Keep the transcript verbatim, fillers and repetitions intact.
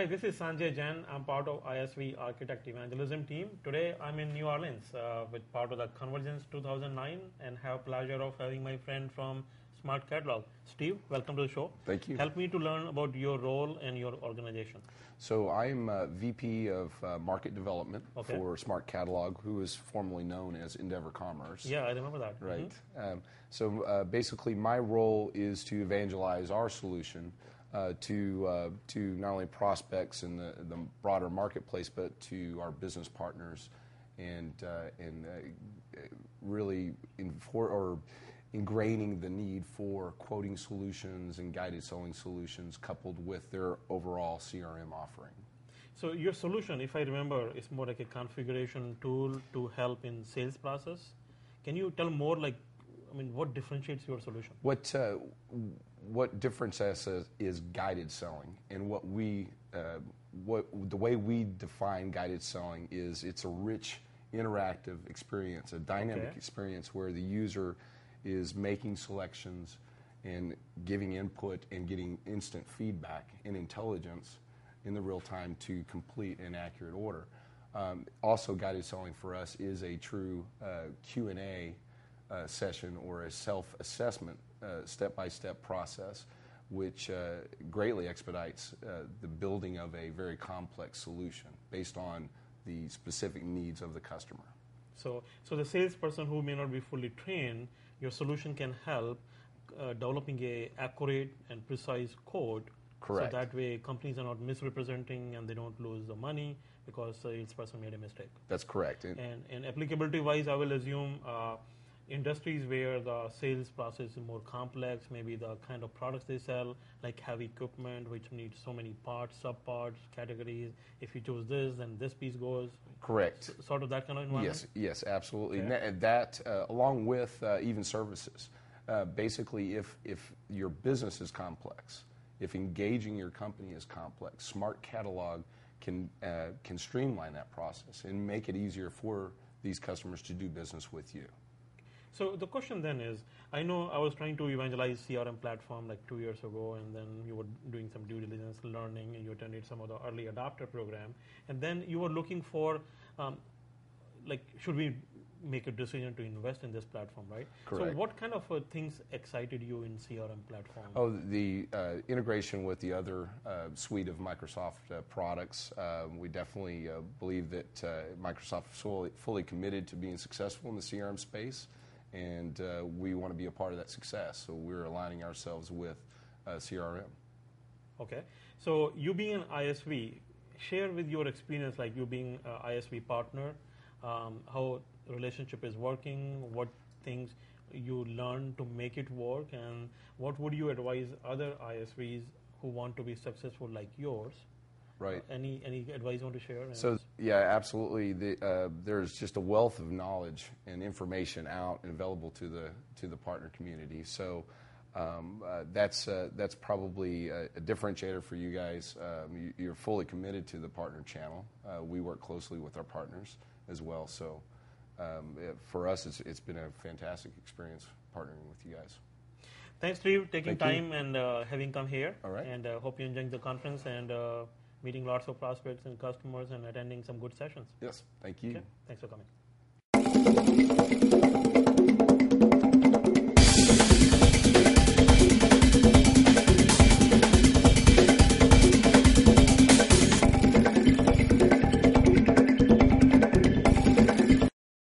this is Sanjay Jain. I'm part of I S V Architect Evangelism team. Today I'm in New Orleans uh, with part of the Convergence two thousand nine and have pleasure of having my friend from Smart Catalog. Steve, welcome to the show. Thank you. Help me to learn about your role and your organization. So I'm uh, V P of uh, Market Development Okay. for Smart Catalog, who is formerly known as Endeavor Commerce. Yeah, I remember that. Right. Mhm. Um, so uh, basically my role is to evangelize our solution uh, to uh, to not only prospects in the, the broader marketplace, but to our business partners and uh, and uh, really infor- or ingraining the need for quoting solutions and guided selling solutions coupled with their overall C R M offering. So your solution, if I remember, is more like a configuration tool to help in sales process. Can you tell more, like, I mean, what differentiates your solution? What uh, what differentiates us is guided selling, and what we uh, what the way we define guided selling is it's a rich, interactive experience, a dynamic Okay. experience where the user is making selections and giving input and getting instant feedback and intelligence in the real time to complete an accurate order. Um, also, guided selling for us is a true uh, Q and A uh, session or a self-assessment uh, step-by-step process, which uh, greatly expedites uh, the building of a very complex solution based on the specific needs of the customer. So, so the salesperson who may not be fully trained, your solution can help uh, developing a accurate and precise code. Correct. So that way, companies are not misrepresenting and they don't lose the money because the salesperson made a mistake. That's correct. And And, and applicability-wise, I will assume uh, industries where the sales process is more complex, maybe the kind of products they sell, like heavy equipment, which needs so many parts, sub-parts, categories. If you choose this, then this piece goes. correct. S- sort of that kind of environment? Yes, yes, absolutely. Okay. And that, that uh, along with uh, even services. Uh, basically, if, if your business is complex, if engaging your company is complex, Smart Catalog can, uh, can streamline that process and make it easier for these customers to do business with you. So the question then is, I know I was trying to evangelize C R M platform like two years ago, and then you were doing some due diligence learning, and you attended some of the early adopter program, and then you were looking for, um, like, should we make a decision to invest in this platform, right? Correct. So what kind of uh, things excited you in C R M platform? Oh, the uh, integration with the other uh, suite of Microsoft uh, products. Uh, we definitely uh, believe that uh, Microsoft is fully, fully committed to being successful in the C R M space, and uh, we want to be a part of that success. So we're aligning ourselves with uh, C R M. Okay. So you being an I S V, share with your experience, like you being an I S V partner, um, how relationship is working, what things you learn to make it work, and what would you advise other I S Vs who want to be successful like yours? Right. Uh, any any advice you want to share? So yeah, absolutely. The, uh, there's just a wealth of knowledge and information out and available to the to the partner community. So um, uh, that's uh, that's probably a, a differentiator for you guys. Um, you, you're fully committed to the partner channel. Uh, we work closely with our partners as well. So um, it, for us, it's, it's been a fantastic experience partnering with you guys. Thanks, Steve, taking Thank you. time and uh, having come here. All right. And uh, hope you're enjoying the conference and uh, meeting lots of prospects and customers and attending some good sessions. Yes, thank you. Okay. Thanks for coming.